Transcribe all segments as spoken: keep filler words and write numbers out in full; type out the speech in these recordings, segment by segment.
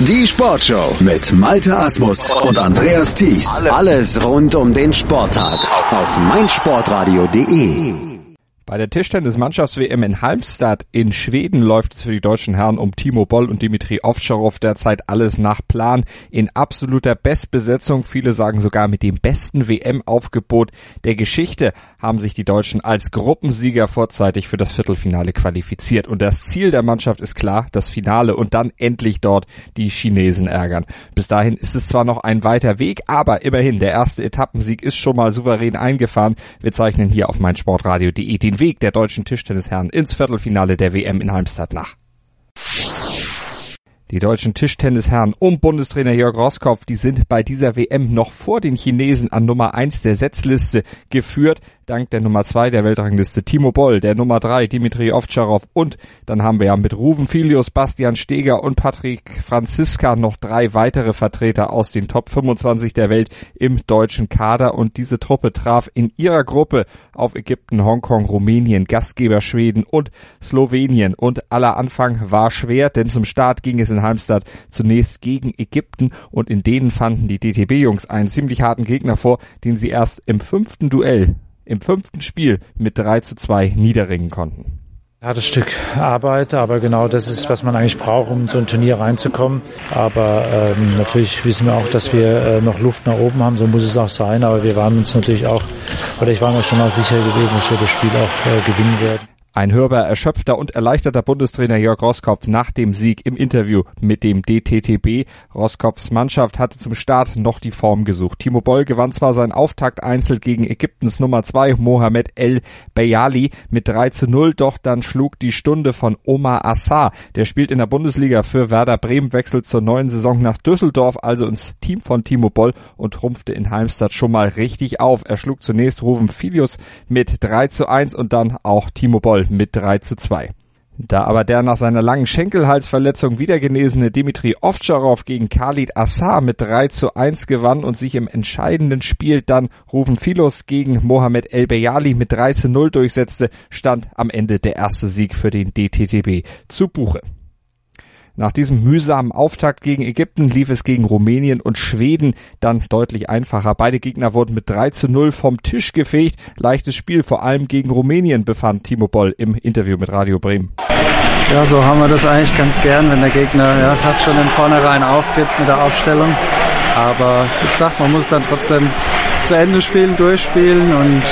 Die Sportshow mit Malte Asmus und Andreas Thies. Alles rund um den Sporttag auf meinsportradio punkt de. Bei der Tischtennis-Mannschafts-W M in Halmstad in Schweden läuft es für die deutschen Herren um Timo Boll und Dimitri Ovtcharov derzeit alles nach Plan in absoluter Bestbesetzung. Viele sagen sogar mit dem besten W M-Aufgebot der Geschichte haben sich die Deutschen als Gruppensieger vorzeitig für das Viertelfinale qualifiziert. Und das Ziel der Mannschaft ist klar, das Finale und dann endlich dort die Chinesen ärgern. Bis dahin ist es zwar noch ein weiter Weg, aber immerhin, der erste Etappensieg ist schon mal souverän eingefahren. Wir zeichnen hier auf meinsportradio punkt de den Weg der deutschen Tischtennisherren ins Viertelfinale der W M in Halmstad nach. Die deutschen Tischtennisherren um Bundestrainer Jörg Roßkopf, die sind bei dieser W M noch vor den Chinesen an Nummer eins der Setzliste geführt, dank der Nummer zwei der Weltrangliste Timo Boll, der Nummer drei Dimitri Ovtcharov und dann haben wir ja mit Ruven Filius, Bastian Steger und Patrick Franziska noch drei weitere Vertreter aus den Top fünfundzwanzig der Welt im deutschen Kader und diese Truppe traf in ihrer Gruppe auf Ägypten, Hongkong, Rumänien, Gastgeber Schweden und Slowenien und aller Anfang war schwer, denn zum Start ging es in Halmstad zunächst gegen Ägypten und in denen fanden die D T B-Jungs einen ziemlich harten Gegner vor, den sie erst im fünften Duell, im fünften Spiel mit drei zu zwei niederringen konnten. Hartes Stück Arbeit, aber genau das ist, was man eigentlich braucht, um in so ein Turnier reinzukommen. Aber ähm, natürlich wissen wir auch, dass wir äh, noch Luft nach oben haben, so muss es auch sein. Aber wir waren uns natürlich auch, oder ich war mir schon auch sicher gewesen, dass wir das Spiel auch äh, gewinnen werden. Ein hörbar erschöpfter und erleichterter Bundestrainer Jörg Roßkopf nach dem Sieg im Interview mit dem D T T B. Roßkopfs Mannschaft hatte zum Start noch die Form gesucht. Timo Boll gewann zwar sein Auftakt-Einzel gegen Ägyptens Nummer zwei Mohamed El Beyali mit drei zu null, doch dann schlug die Stunde von Omar Assar. Der spielt in der Bundesliga für Werder Bremen, wechselt zur neuen Saison nach Düsseldorf, also ins Team von Timo Boll und trumpfte in Halmstad schon mal richtig auf. Er schlug zunächst Ruven Filius mit drei zu eins und dann auch Timo Boll mit drei zu zwei. Da aber der nach seiner langen Schenkelhalsverletzung wieder genesene Dimitri Ovtcharov gegen Khalid Assar mit drei zu eins gewann und sich im entscheidenden Spiel dann Ruven Filius gegen Mohamed El Beyali mit drei zu null durchsetzte, stand am Ende der erste Sieg für den D T T B zu Buche. Nach diesem mühsamen Auftakt gegen Ägypten lief es gegen Rumänien und Schweden dann deutlich einfacher. Beide Gegner wurden mit drei zu null vom Tisch gefegt. Leichtes Spiel, vor allem gegen Rumänien, befand Timo Boll im Interview mit Radio Bremen. Ja, so haben wir das eigentlich ganz gern, wenn der Gegner ja fast schon im Vornherein aufgibt mit der Aufstellung. Aber wie gesagt, man muss dann trotzdem zu Ende spielen, durchspielen und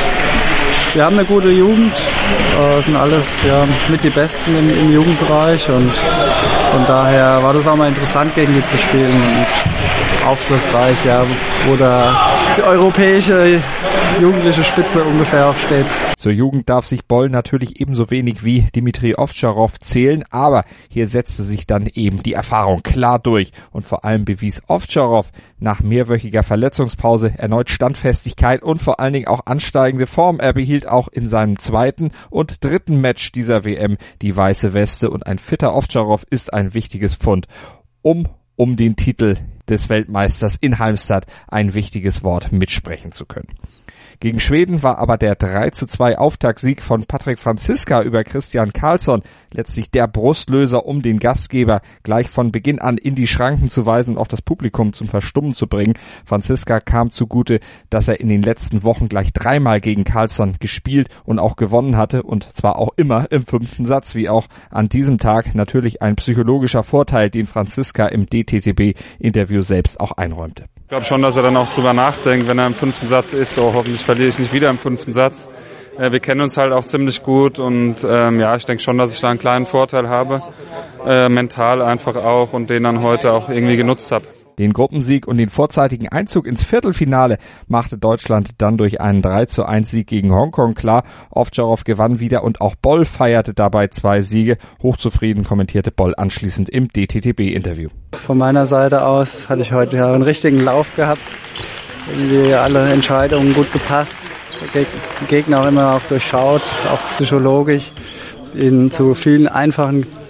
wir haben eine gute Jugend, äh, sind alles ja mit die Besten im, im Jugendbereich und von daher war das auch mal interessant, gegen die zu spielen und aufschlussreich, ja, wo da die europäische jugendliche Spitze ungefähr auch steht. Zur Jugend darf sich Boll natürlich ebenso wenig wie Dimitri Ovtcharov zählen, aber hier setzte sich dann eben die Erfahrung klar durch und vor allem bewies Ovtcharov nach mehrwöchiger Verletzungspause erneut Standfestigkeit und vor allen Dingen auch ansteigende Form. Er behielt auch in seinem zweiten und dritten Match dieser W M die weiße Weste und ein fitter Ovtcharov ist ein wichtiges Pfund, um um den Titel des Weltmeisters in Halmstad ein wichtiges Wort mitsprechen zu können. Gegen Schweden war aber der drei zu zwei Auftaktsieg von Patrick Franziska über Christian Karlsson letztlich der Brustlöser, um den Gastgeber gleich von Beginn an in die Schranken zu weisen und auch das Publikum zum Verstummen zu bringen. Franziska kam zugute, dass er in den letzten Wochen gleich dreimal gegen Karlsson gespielt und auch gewonnen hatte und zwar auch immer im fünften Satz, wie auch an diesem Tag. Natürlich ein psychologischer Vorteil, den Franziska im D T T B-Interview selbst auch einräumte. Ich glaube schon, dass er dann auch drüber nachdenkt, wenn er im fünften Satz ist, so hoffentlich verliere ich nicht wieder im fünften Satz. Äh, wir kennen uns halt auch ziemlich gut und ähm, ja, ich denke schon, dass ich da einen kleinen Vorteil habe, äh, mental einfach auch und den dann heute auch irgendwie genutzt habe. Den Gruppensieg und den vorzeitigen Einzug ins Viertelfinale machte Deutschland dann durch einen drei zu eins Sieg gegen Hongkong klar. Ovtcharov gewann wieder und auch Boll feierte dabei zwei Siege. Hochzufrieden kommentierte Boll anschließend im D T T B-Interview. Von meiner Seite aus hatte ich heute ja einen richtigen Lauf gehabt. Irgendwie alle Entscheidungen gut gepasst. Der Gegner auch immer auch durchschaut, auch psychologisch. In zu vielen einfachen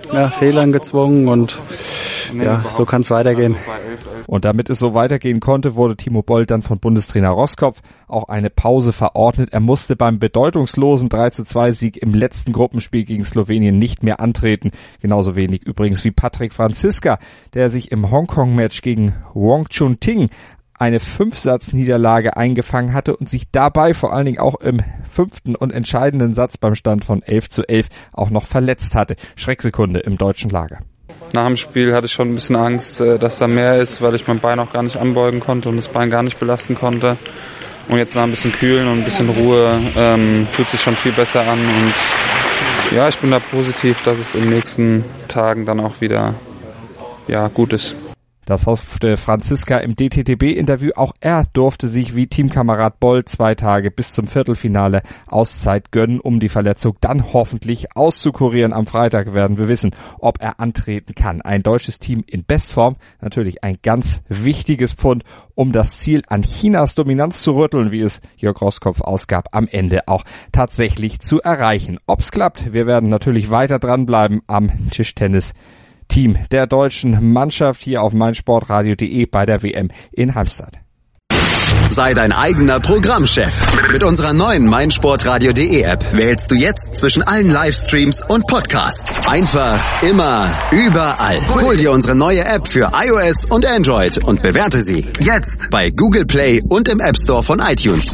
ja, Fehlern gezwungen und ja, so kann es weitergehen. Und damit es so weitergehen konnte, wurde Timo Boll dann von Bundestrainer Roßkopf auch eine Pause verordnet. Er musste beim bedeutungslosen drei zu zwei Sieg im letzten Gruppenspiel gegen Slowenien nicht mehr antreten. Genauso wenig übrigens wie Patrick Franziska, der sich im Hongkong-Match gegen Wong Chun-Ting eine Fünfsatzniederlage eingefangen hatte und sich dabei vor allen Dingen auch im fünften und entscheidenden Satz beim Stand von elf zu elf auch noch verletzt hatte. Schrecksekunde im deutschen Lager. Nach dem Spiel hatte ich schon ein bisschen Angst, dass da mehr ist, weil ich mein Bein auch gar nicht anbeugen konnte und das Bein gar nicht belasten konnte. Und jetzt nach ein bisschen Kühlen und ein bisschen Ruhe ähm, fühlt sich schon viel besser an. Und ja, ich bin da positiv, dass es in den nächsten Tagen dann auch wieder ja, gut ist. Das hoffte Franziska im D T T B-Interview. Auch er durfte sich wie Teamkamerad Boll zwei Tage bis zum Viertelfinale Auszeit gönnen, um die Verletzung dann hoffentlich auszukurieren. Am Freitag werden wir wissen, ob er antreten kann. Ein deutsches Team in Bestform, natürlich ein ganz wichtiges Pfund, um das Ziel an Chinas Dominanz zu rütteln, wie es Jörg Roßkopf ausgab, am Ende auch tatsächlich zu erreichen. Ob's klappt, wir werden natürlich weiter dranbleiben am Tischtennis Team der deutschen Mannschaft hier auf meinsportradio punkt de bei der W M in Halmstad. Sei dein eigener Programmchef. Mit unserer neuen meinsportradio punkt de App wählst du jetzt zwischen allen Livestreams und Podcasts. Einfach, immer, überall. Hol dir unsere neue App für iOS und Android und bewerte sie jetzt bei Google Play und im App Store von iTunes.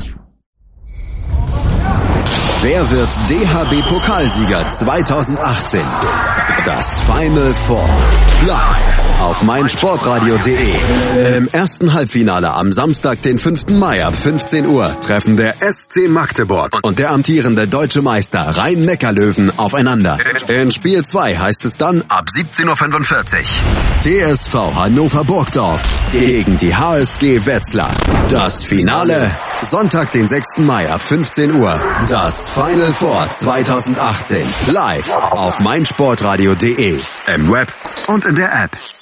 Wer wird D H B-Pokalsieger zweitausendachtzehn? Das Final Four. Live auf meinsportradio punkt de. Im ersten Halbfinale am Samstag, den fünften Mai ab fünfzehn Uhr treffen der S C Magdeburg und der amtierende deutsche Meister Rhein-Neckar-Löwen aufeinander. In Spiel zwei heißt es dann ab siebzehn Uhr fünfundvierzig. T S V Hannover Burgdorf gegen die H S G Wetzlar. Das Finale Sonntag, den sechsten Mai ab fünfzehn Uhr. Das Final Four zweitausendachtzehn. Live auf meinsportradio punkt de. Im Web und in der App.